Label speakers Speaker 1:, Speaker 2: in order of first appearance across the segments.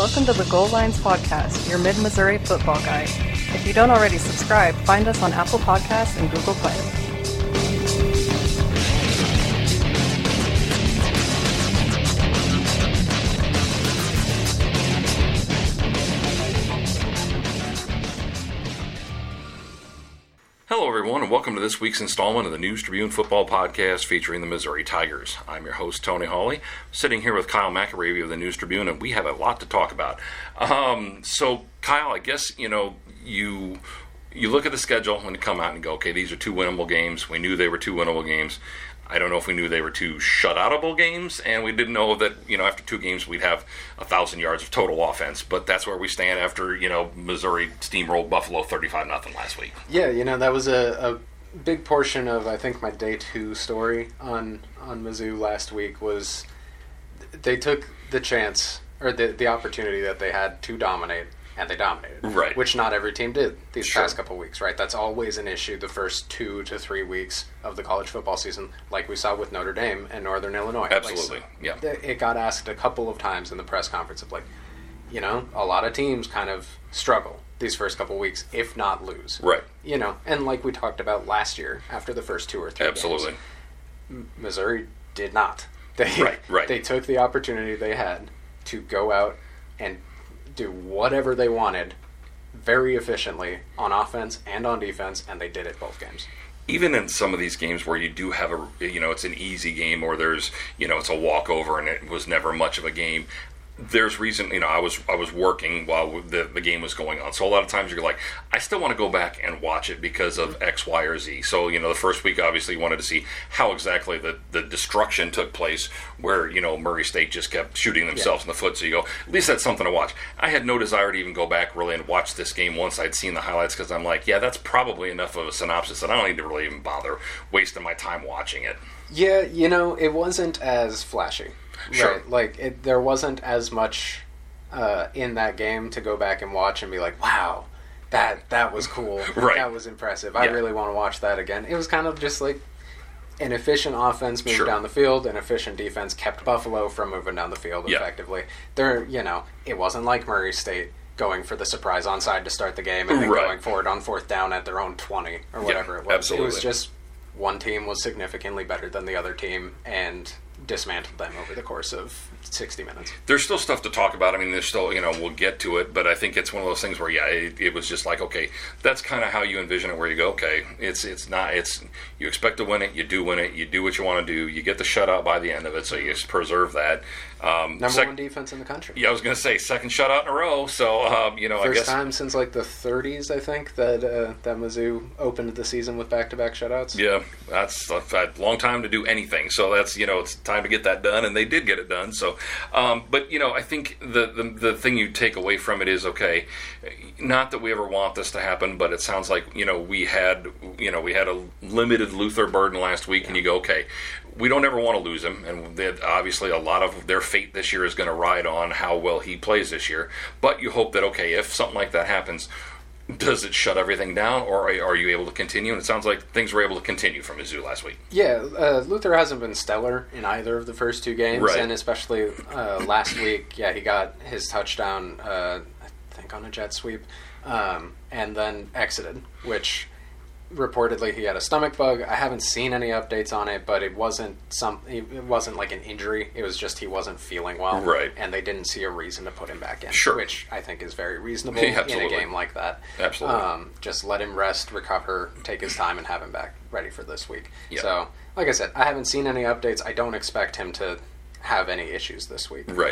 Speaker 1: Welcome to the Goal Lines Podcast, your mid-Missouri football guide. If you don't already subscribe, find us on Apple Podcasts and Google Play.
Speaker 2: Hello, everyone, and welcome to this week's installment of the News Tribune Football Podcast featuring the Missouri Tigers. I'm your host, Tony Hawley, sitting here with Kyle McAravey of the News Tribune, and we have a lot to talk about. So, Kyle, I guess, you look at the schedule and you come out and go, okay, these are two winnable games. We knew they were two winnable games. I don't know if we knew they were two shutoutable games, and we didn't know that, after two games we'd have 1,000 yards of total offense. But that's where we stand after, Missouri steamrolled Buffalo 35-0 last week.
Speaker 3: Yeah, that was a big portion of, I think, my day two story on Mizzou last week was they took the chance, or the opportunity that they had to dominate, and they dominated.
Speaker 2: Right.
Speaker 3: Which not every team did these
Speaker 2: Sure.
Speaker 3: past couple weeks, right? That's always an issue the first 2 to 3 weeks of the college football season, like we saw with Notre Dame and Northern Illinois.
Speaker 2: Absolutely, yeah.
Speaker 3: It got asked a couple of times in the press conference of a lot of teams kind of struggle these first couple weeks, if not lose.
Speaker 2: Right.
Speaker 3: And like we talked about last year, after the first 2 or 3
Speaker 2: Absolutely.
Speaker 3: games, Missouri did not.
Speaker 2: Right.
Speaker 3: They took the opportunity they had to go out and do whatever they wanted very efficiently on offense and on defense, and they did it both games.
Speaker 2: Even in some of these games where you do have it's an easy game, or there's, it's a walkover and it was never much of a game, there's reason, I was working while the game was going on. So a lot of times you're like, I still want to go back and watch it because of X, Y, or Z. So, the first week obviously you wanted to see how exactly the destruction took place where, Murray State just kept shooting themselves in the foot. So you go, at least that's something to watch. I had no desire to even go back really and watch this game once I'd seen the highlights, because I'm like, yeah, that's probably enough of a synopsis that I don't need to really even bother wasting my time watching it.
Speaker 3: Yeah, it wasn't as flashy.
Speaker 2: Sure.
Speaker 3: Right. There wasn't as much in that game to go back and watch and be like, wow, that was cool.
Speaker 2: Right.
Speaker 3: That was impressive. I really want to watch that again. It was kind of just like an efficient offense moved
Speaker 2: Sure.
Speaker 3: down the field, an efficient defense kept Buffalo from moving down the field effectively. It wasn't like Murray State going for the surprise onside to start the game and then
Speaker 2: Right.
Speaker 3: going for it on fourth down at their own 20 or whatever it was.
Speaker 2: Absolutely.
Speaker 3: It was just one team was significantly better than the other team and dismantled them over the course of 60 minutes.
Speaker 2: There's still stuff to talk about. I mean, there's still, we'll get to it, but I think it's one of those things where, it was just like, okay, that's kind of how you envision it, where you go, okay, you expect to win it, you do win it, you do what you want to do, you get the shutout by the end of it, so you just preserve that.
Speaker 3: Number one defense in the country.
Speaker 2: Yeah, I was going to say, second shutout in a row, so, I guess.
Speaker 3: First time since, the 30s, I think, that Mizzou opened the season with back-to-back shutouts.
Speaker 2: Yeah, that's a long time to do anything, so that's, it's time to get that done, and they did get it done, so, but, I think the thing you take away from it is, okay, not that we ever want this to happen, but it sounds like, we had a limited Luther burden last week, and you go, okay, we don't ever want to lose him, and obviously a lot of their fate this year is going to ride on how well he plays this year, but you hope that, okay, if something like that happens, does it shut everything down, or are you able to continue? And it sounds like things were able to continue from Mizzou last week.
Speaker 3: Yeah, Luther hasn't been stellar in either of the first 2 games,
Speaker 2: right.
Speaker 3: And especially last week, he got his touchdown, I think on a jet sweep, and then exited, which reportedly he had a stomach bug. I haven't seen any updates on it, but it wasn't like an injury. It was just he wasn't feeling well,
Speaker 2: right?
Speaker 3: And they didn't see a reason to put him back in,
Speaker 2: sure.
Speaker 3: Which I think is very reasonable
Speaker 2: in
Speaker 3: a game like that.
Speaker 2: Absolutely.
Speaker 3: Just let him rest, recover, take his time, and have him back ready for this week.
Speaker 2: Yep.
Speaker 3: So, like I said, I haven't seen any updates. I don't expect him to have any issues this week.
Speaker 2: Right.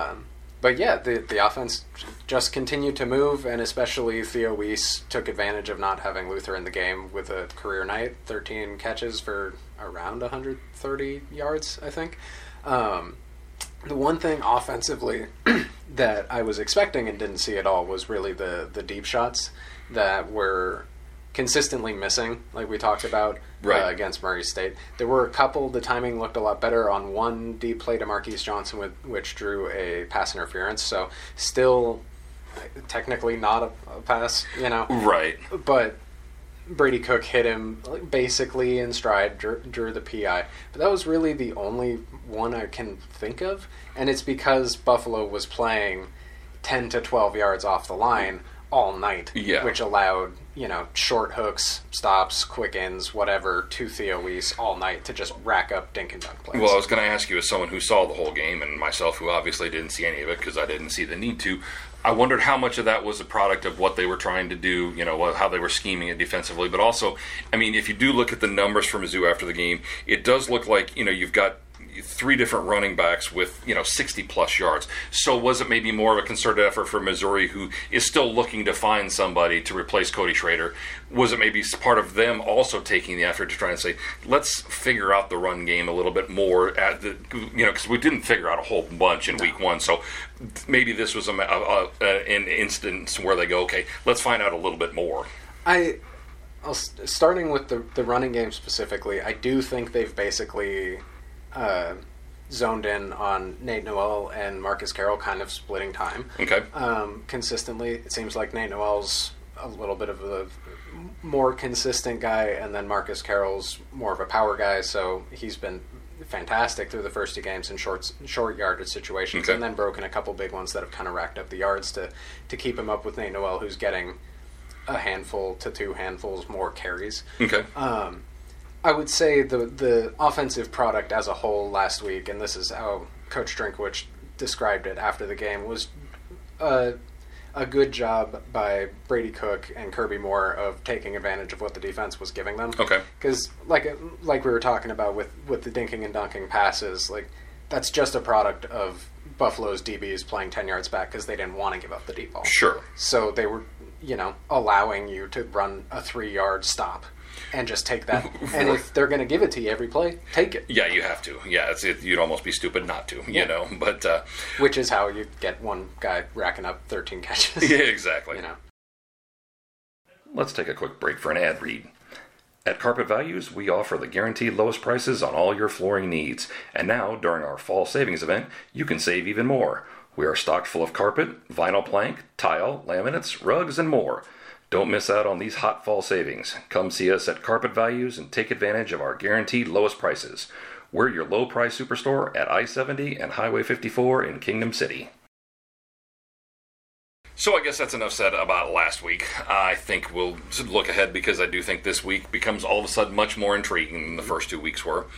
Speaker 3: But yeah, the offense just continued to move, and especially Theo Weiss took advantage of not having Luther in the game with a career night, 13 catches for around 130 yards, I think. The one thing offensively that I was expecting and didn't see at all was really the deep shots that were consistently missing, like we talked about against Murray State. There were a couple. The timing looked a lot better on one deep play to Marquise Johnson, which drew a pass interference. So still technically not a pass,
Speaker 2: Right.
Speaker 3: But Brady Cook hit him basically in stride, drew the PI. But that was really the only one I can think of, and it's because Buffalo was playing 10 to 12 yards off the line all night,
Speaker 2: Yeah.
Speaker 3: which allowed, short hooks, stops, quick ins, whatever, to Theo Weiss all night to just rack up dink and dunk plays.
Speaker 2: Well, I was going to ask you, as someone who saw the whole game, and myself who obviously didn't see any of it because I didn't see the need to, I wondered how much of that was a product of what they were trying to do, how they were scheming it defensively. But also, I mean, if you do look at the numbers from Mizzou after the game, it does look like, you've got 3 different running backs with 60-plus yards. So was it maybe more of a concerted effort for Missouri, who is still looking to find somebody to replace Cody Schrader? Was it maybe part of them also taking the effort to try and say, let's figure out the run game a little bit more because we didn't figure out a whole bunch in week 1. So maybe this was an instance where they go, okay, let's find out a little bit more.
Speaker 3: Starting with the running game specifically, I do think they've basically zoned in on Nate Noel and Marcus Carroll kind of splitting time.
Speaker 2: Okay.
Speaker 3: Consistently. It seems like Nate Noel's a little bit of a more consistent guy, and then Marcus Carroll's more of a power guy, so he's been fantastic through the first 2 games in short yardage situations,
Speaker 2: okay.
Speaker 3: and then broken a couple big ones that have kind of racked up the yards to keep him up with Nate Noel, who's getting a handful to 2 handfuls more carries.
Speaker 2: Okay.
Speaker 3: I would say the offensive product as a whole last week, and this is how Coach Drinkwitz described it after the game, was a good job by Brady Cook and Kirby Moore of taking advantage of what the defense was giving them.
Speaker 2: Okay.
Speaker 3: Because like we were talking about with the dinking and dunking passes, like that's just a product of Buffalo's DBs playing 10 yards back because they didn't want to give up the deep ball.
Speaker 2: Sure.
Speaker 3: So they were, allowing you to run a 3-yard stop and just take that. And if they're going to give it to you every play, take it.
Speaker 2: Yeah, you have to. Yeah, you'd almost be stupid not to, But
Speaker 3: which is how you get one guy racking up 13 catches.
Speaker 2: Yeah, exactly.
Speaker 4: Let's take a quick break for an ad read. At Carpet Values, we offer the guaranteed lowest prices on all your flooring needs. And now, during our fall savings event, you can save even more. We are stocked full of carpet, vinyl plank, tile, laminates, rugs, and more. Don't miss out on these hot fall savings. Come see us at Carpet Values and take advantage of our guaranteed lowest prices. We're your low price superstore at I-70 and Highway 54 in Kingdom City.
Speaker 2: So I guess that's enough said about last week. I think we'll look ahead because I do think this week becomes all of a sudden much more intriguing than the first 2 weeks were.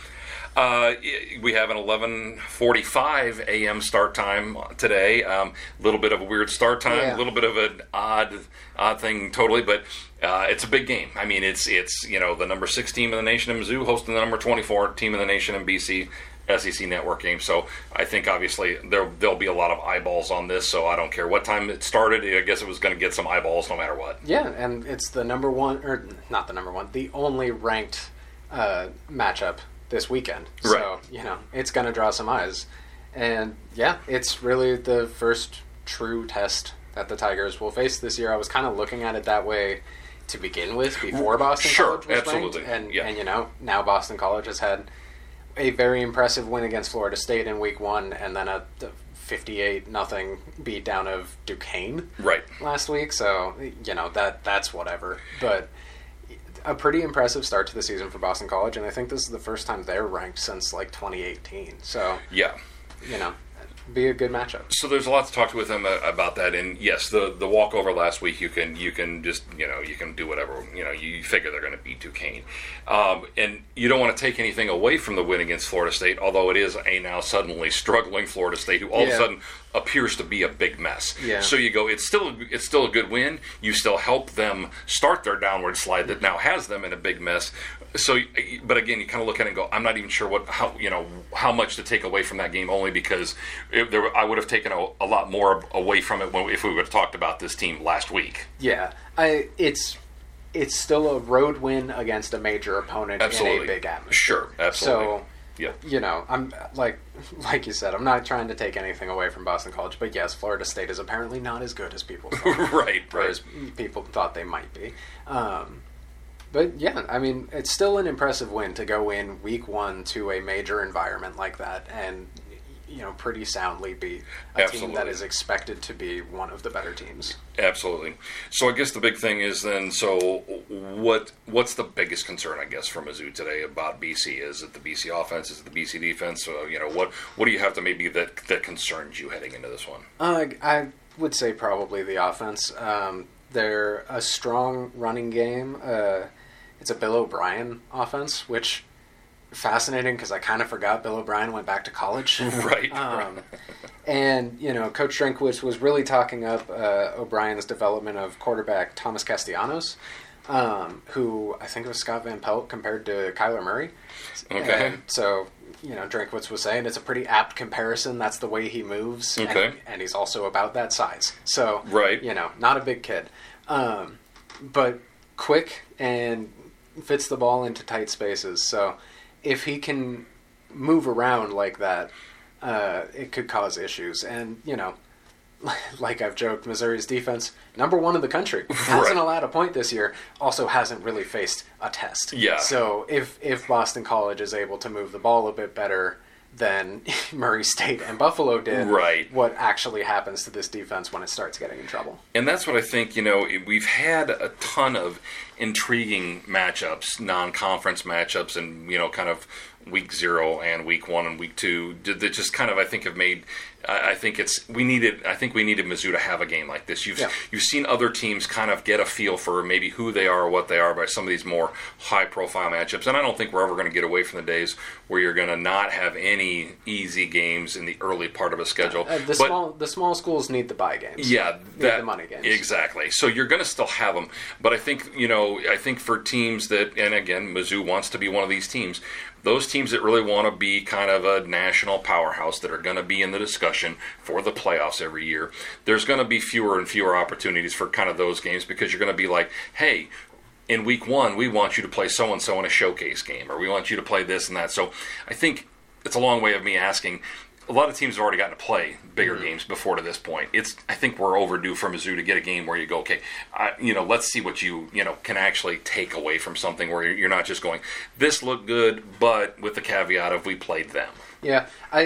Speaker 2: We have an 11:45 a.m. start time today. A little bit of a weird start time, a little bit of an odd thing totally, but it's a big game. I mean, it's the number 6 team in the nation in Mizzou hosting the number 24 team in the nation in BC SEC network game. So I think obviously there'll be a lot of eyeballs on this. So I don't care what time it started. I guess it was going to get some eyeballs no matter what.
Speaker 3: Yeah, and it's the number 1, or not the number 1, the only ranked matchup this weekend.
Speaker 2: Right.
Speaker 3: So, it's going to draw some eyes. And, yeah, it's really the first true test that the Tigers will face this year. I was kind of looking at it that way to begin with before Boston College was
Speaker 2: absolutely.
Speaker 3: ranked.
Speaker 2: Yeah.
Speaker 3: And, now Boston College has had a very impressive win against Florida State in week 1 and then a 58-0 beatdown of Duquesne last week. So, that's whatever. But a pretty impressive start to the season for Boston College, and I think this is the first time they're ranked since 2018. So
Speaker 2: yeah,
Speaker 3: be a good matchup.
Speaker 2: So there's a lot to talk with them about that. And yes, the walkover last week, you can just you can do whatever you figure they're going to beat Duquesne, and you don't want to take anything away from the win against Florida State. Although it is a now suddenly struggling Florida State who all of a sudden appears to be a big mess.
Speaker 3: Yeah.
Speaker 2: So you go, it's still a good win. You still help them start their downward slide that now has them in a big mess. So, but again, you kind of look at it and go, I'm not even sure how much to take away from that game, only because I would have taken a lot more away from it if we would have talked about this team last week.
Speaker 3: Yeah, it's still a road win against a major opponent in a big atmosphere.
Speaker 2: Sure, absolutely.
Speaker 3: So,
Speaker 2: yeah.
Speaker 3: I'm like you said, I'm not trying to take anything away from Boston College, but yes, Florida State is apparently not as good as people thought.
Speaker 2: right.
Speaker 3: As people thought they might be. But yeah, I mean, it's still an impressive win to go in week 1 to a major environment like that and, pretty soundly beat a team that is expected to be one of the better teams.
Speaker 2: Absolutely. So I guess the big thing is then, so what's the biggest concern, I guess, for Mizzou today about BC? Is it the BC offense? Is it the BC defense? What do you have to maybe that concerns you heading into this one?
Speaker 3: would say probably the offense. They're a strong running game. It's a Bill O'Brien offense, which fascinating because I kind of forgot Bill O'Brien went back to college.
Speaker 2: Right.
Speaker 3: And, Coach Drinkwitz was really talking up O'Brien's development of quarterback Thomas Castellanos, who I think it was Scott Van Pelt compared to Kyler Murray.
Speaker 2: Okay.
Speaker 3: And so, Drinkwitz was saying it's a pretty apt comparison. That's the way he moves.
Speaker 2: Okay.
Speaker 3: And he's also about that size. So,
Speaker 2: right.
Speaker 3: Not a big kid. But quick and fits the ball into tight spaces. So if he can move around like that, it could cause issues. And, like I've joked, Missouri's defense, number 1 in the country, hasn't allowed a point this year, also hasn't really faced a test.
Speaker 2: Yeah.
Speaker 3: So if Boston College is able to move the ball a bit better than Murray State and Buffalo did,
Speaker 2: right,
Speaker 3: what actually happens to this defense when it starts getting in trouble?
Speaker 2: And that's what I think, we've had a ton of intriguing matchups, non-conference matchups, and, kind of week 0 and week 1 and week 2 that just kind of, I think, have made... I think we needed Mizzou to have a game like this. You've seen other teams kind of get a feel for maybe who they are or what they are by some of these more high-profile matchups. And I don't think we're ever going to get away from the days where you're going to not have any easy games in the early part of a schedule.
Speaker 3: The small schools need the bye games.
Speaker 2: Yeah,
Speaker 3: need the money games.
Speaker 2: Exactly. So you're going to still have them. But I think for teams that, and again, Mizzou wants to be one of these teams. Those teams that really want to be kind of a national powerhouse that are going to be in the discussion for the playoffs every year, there's going to be fewer and fewer opportunities for kind of those games because you're going to be like, hey, in week 1, we want you to play so-and-so in a showcase game, or we want you to play this and that. So I think it's a long way of me asking. A lot of teams have already gotten to play bigger games before to this point. I think we're overdue for Mizzou to get a game where you go, okay, let's see what you can actually take away from something where you're not just going, this looked good, but with the caveat of we played them.
Speaker 3: Yeah,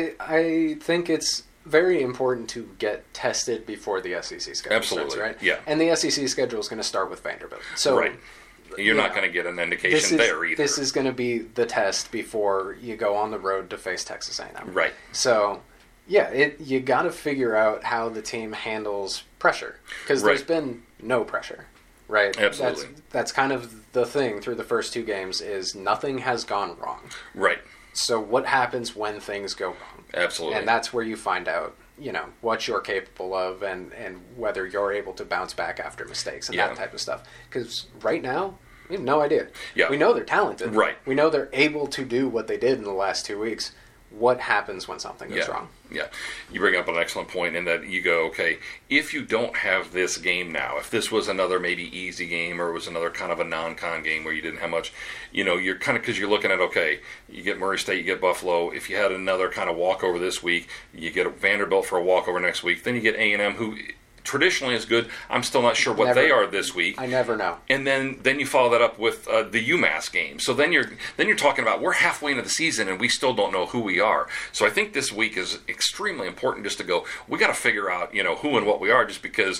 Speaker 3: I think it's very important to get tested before the SEC schedule starts, right?
Speaker 2: Yeah.
Speaker 3: And the SEC schedule is going to start with Vanderbilt. So
Speaker 2: right. You're not going to get an indication there either.
Speaker 3: This is going to be the test before you go on the road to face Texas A&M.
Speaker 2: Right.
Speaker 3: So, you got to figure out how the team handles pressure because there's been no pressure, right?
Speaker 2: Absolutely.
Speaker 3: That's kind of the thing through the first 2 games is nothing has gone wrong.
Speaker 2: Right.
Speaker 3: So what happens when things go wrong?
Speaker 2: Absolutely.
Speaker 3: And that's where you find out, what you're capable of and whether you're able to bounce back after mistakes and that type of stuff. Because right now, we have no idea.
Speaker 2: Yeah.
Speaker 3: We know they're talented.
Speaker 2: Right.
Speaker 3: We know they're able to do what they did in the last 2 weeks. What happens when something goes wrong?
Speaker 2: Yeah. You bring up an excellent point in that you go, okay, if you don't have this game now, if this was another maybe easy game or it was another kind of a non-con game where you didn't have much, you're kind of, because you're looking at, okay, you get Murray State, you get Buffalo. If you had another kind of walkover this week, you get Vanderbilt for a walkover next week. Then you get A&M, who traditionally is good. I'm still not sure what they are this week.
Speaker 3: I never know.
Speaker 2: And then you follow that up with the UMass game. So then you're talking about we're halfway into the season and we still don't know who we are. So I think this week is extremely important just to go. We got to figure out who and what we are. Just because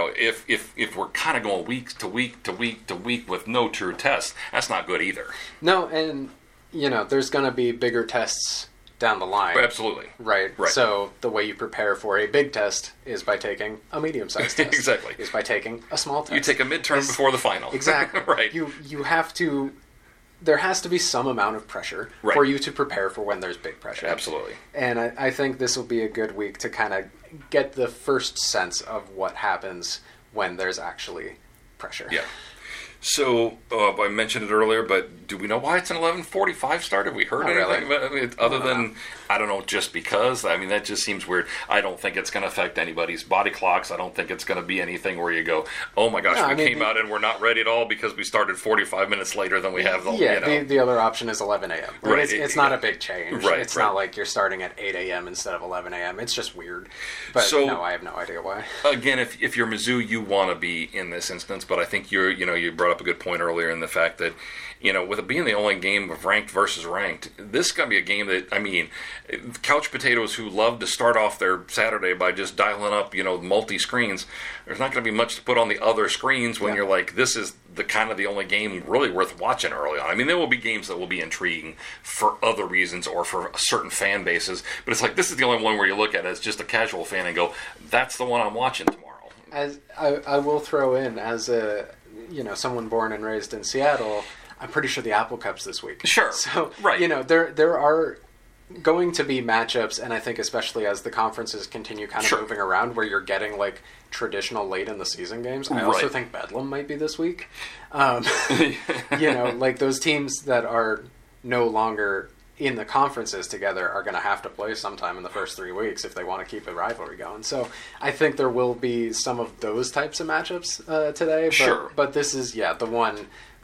Speaker 2: if we're kind of going week to week to week to week with no true test, that's not good either.
Speaker 3: No, and there's going to be bigger tests down the line.
Speaker 2: Absolutely.
Speaker 3: Right. So the way you prepare for a big test is by taking a medium-sized test.
Speaker 2: Exactly.
Speaker 3: Is by taking a small test.
Speaker 2: You take a midterm before the final.
Speaker 3: Exactly.
Speaker 2: Right.
Speaker 3: You have to... There has to be some amount of pressure for you to prepare for when there's big pressure.
Speaker 2: Absolutely.
Speaker 3: And I think this will be a good week to kind of get the first sense of what happens when there's actually pressure.
Speaker 2: Yeah. So, I mentioned it earlier, but do we know why it's an 11:45 start? Have we heard anything about it? Other than, I don't know, just because? I mean, that just seems weird. I don't think it's going to affect anybody's body clocks. I don't think it's going to be anything where you go, oh my gosh, came out and we're not ready at all because we started 45 minutes later than we have.
Speaker 3: The other option is 11 a.m.
Speaker 2: Right.
Speaker 3: It's not a big change.
Speaker 2: Right.
Speaker 3: It's not like you're starting at 8 a.m. instead of 11 a.m. It's just weird. But no, I have no idea why.
Speaker 2: Again, if you're Mizzou, you want to be in this instance, but I think you brought up a good point earlier in the fact that, with it being the only game of ranked versus ranked, this is going to be a game that, couch potatoes who love to start off their Saturday by just dialing up, multi-screens, there's not going to be much to put on the other screens when you're like, this is the only game really worth watching early on. I mean, there will be games that will be intriguing for other reasons or for certain fan bases, but it's like, this is the only one where you look at it as just a casual fan and go, that's the one I'm watching tomorrow.
Speaker 3: As I will throw in, as a someone born and raised in Seattle, I'm pretty sure the Apple Cup's this week.
Speaker 2: Sure.
Speaker 3: So
Speaker 2: right.
Speaker 3: There are going to be matchups, and I think especially as the conferences continue kind of moving around, where you're getting like traditional late in the season games. I also think Bedlam might be this week. Like those teams that are no longer in the conferences together are going to have to play sometime in the first 3 weeks if they want to keep a rivalry going. So I think there will be some of those types of matchups today. But this is the one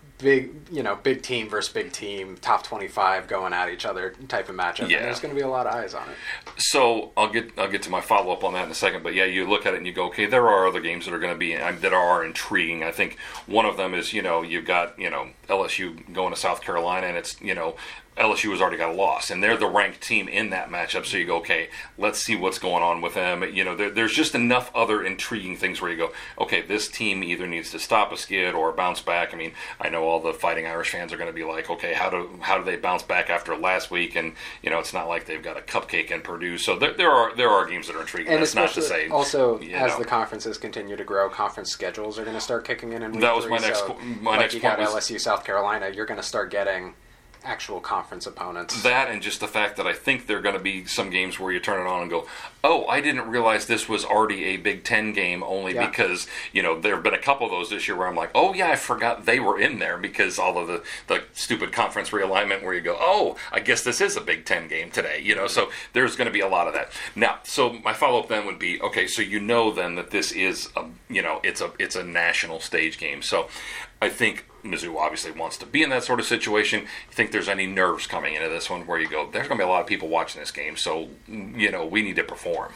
Speaker 3: big team versus big team, top 25 going at each other type of matchup. Yeah. And there's going to be a lot of eyes on it.
Speaker 2: So I'll get to my follow up on that in a second. But yeah, you look at it and you go, okay, there are other games that are going to be that are intriguing. I think one of them is you've got LSU going to South Carolina, and it's LSU has already got a loss, and they're the ranked team in that matchup. So you go, okay, let's see what's going on with them. There's just enough other intriguing things where you go, okay, this team either needs to stop a skid or bounce back. I mean, I know all the Fighting Irish fans are going to be like, okay, how do they bounce back after last week? And it's not like they've got a cupcake in Purdue. So there are games that are intriguing.
Speaker 3: And
Speaker 2: that's not to say
Speaker 3: also as the conferences continue to grow, conference schedules are going to start kicking in week
Speaker 2: that was
Speaker 3: 3.
Speaker 2: my next point.
Speaker 3: You got LSU, South Carolina. You're going to start getting actual conference opponents.
Speaker 2: That, and just the fact that I think there are going to be some games where you turn it on and go, oh, I didn't realize this was already a Big Ten game, only because, there have been a couple of those this year where I'm like, oh, yeah, I forgot they were in there because all of the stupid conference realignment where you go, oh, I guess this is a Big Ten game today, so there's going to be a lot of that. Now, so my follow-up then would be, okay, so then that this is, it's a national stage game. So I think Mizzou obviously wants to be in that sort of situation. You think there's any nerves coming into this one where you go, there's going to be a lot of people watching this game, so, we need to perform?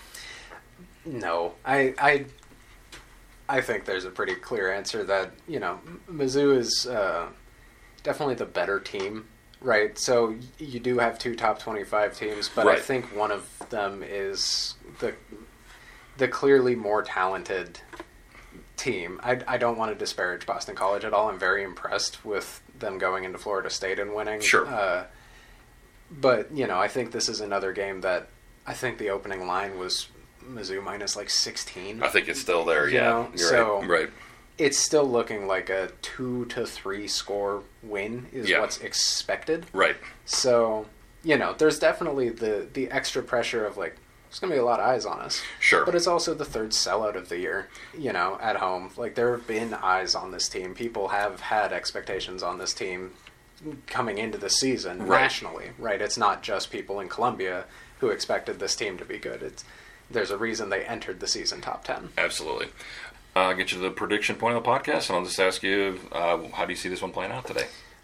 Speaker 3: No. I think there's a pretty clear answer that, Mizzou is definitely the better team, right? So you do have 2 top 25 teams, but I think one of them is the clearly more talented team. I don't want to disparage Boston College at all. I'm very impressed with them going into Florida State and winning.
Speaker 2: Sure.
Speaker 3: But, I think this is another game that I think the opening line was Mizzou minus like 16.
Speaker 2: I think it's still there, You're right.
Speaker 3: It's still looking like a 2 to 3 score win is what's expected.
Speaker 2: Right.
Speaker 3: So, there's definitely the extra pressure of like, there's going to be a lot of eyes on us.
Speaker 2: Sure.
Speaker 3: But it's also the 3rd sellout of the year, at home. Like, there have been eyes on this team. People have had expectations on this team coming into the season nationally, right? It's not just people in Columbia who expected this team to be good. There's a reason they entered the season top 10.
Speaker 2: Absolutely. I'll get you to the prediction point of the podcast, and I'll just ask you, how do you see this one playing out today?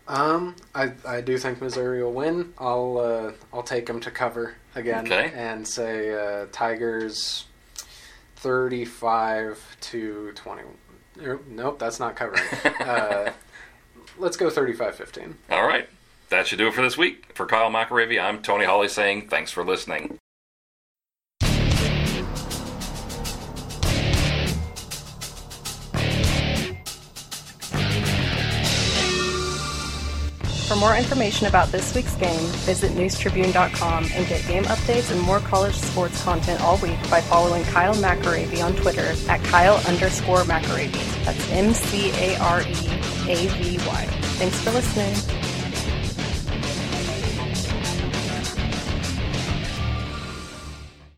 Speaker 3: I do think Missouri will win. I'll take them to cover again and say Tigers 35-20. Nope, that's not covering. Let's go 35-15.
Speaker 2: All right. That should do it for this week. For Kyle McAravey, I'm Tony Hawley saying thanks for listening.
Speaker 1: For more information about this week's game, visit newstribune.com and get game updates and more college sports content all week by following Kyle McAravey on Twitter at Kyle_McAravey. That's McAravey. Thanks for listening.